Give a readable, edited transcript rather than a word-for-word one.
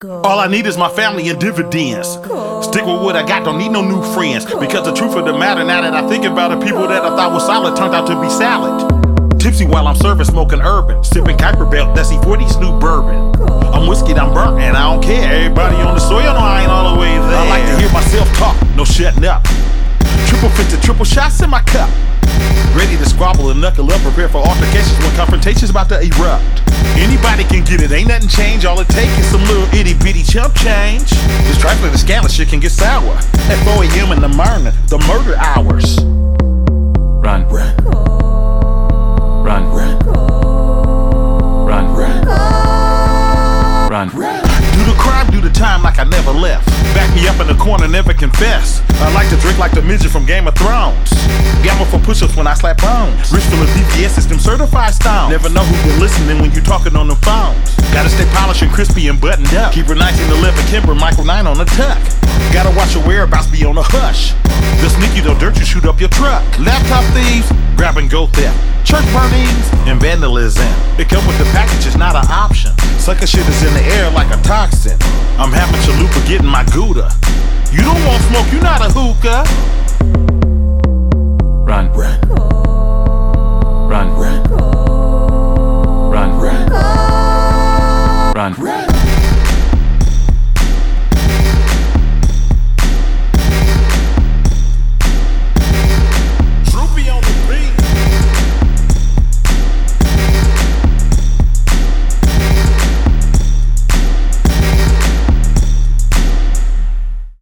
All I need is my family and dividends. Stick with what I got, don't need no new friends. Because the truth of the matter, now that I think about it, people that I thought was solid turned out to be salad. Tipsy while I'm serving, smoking urban. Sipping Kuiper Belt, that's E40 Snoop Bourbon. I'm whiskey, I'm burnt, and I don't care. Everybody on the soil know I ain't all the way there. I like to hear myself talk, no shutting up. Triple fifty, triple shots in my cup. Ready to squabble and knuckle up, prepare for altercations when confrontation's about to erupt. Anybody can get it, ain't nothing changed. All it takes is some little itty bitty chump change. This trifling and scandalous shit can get sour. At 4 a.m. in the morning, the murder hours. Run. Run. Run. Run. Run. Run. Run. Do the crime, do the time like I never left. Back me up in the corner, never confess. I like to drink like the midget from Game of Thrones. Gamble for push-ups when I slap bones. Wrist full of DPS system certified stone. Never know who been listening when you talking on the phones. Gotta stay polished and crispy and buttoned up. Keep her 1911 Kimber, Michael 9 on the tuck. Gotta watch your whereabouts, be on the hush. The sneaky though dirt, you shoot up your truck. Laptop thieves, grab and go theft. Church burnings and vandalism. It come with the package, it's not an option. Sucker shit is in the air like a toxin. I'm having chalupa getting my Gouda. You don't want smoke, you not a hookah. Run. Run.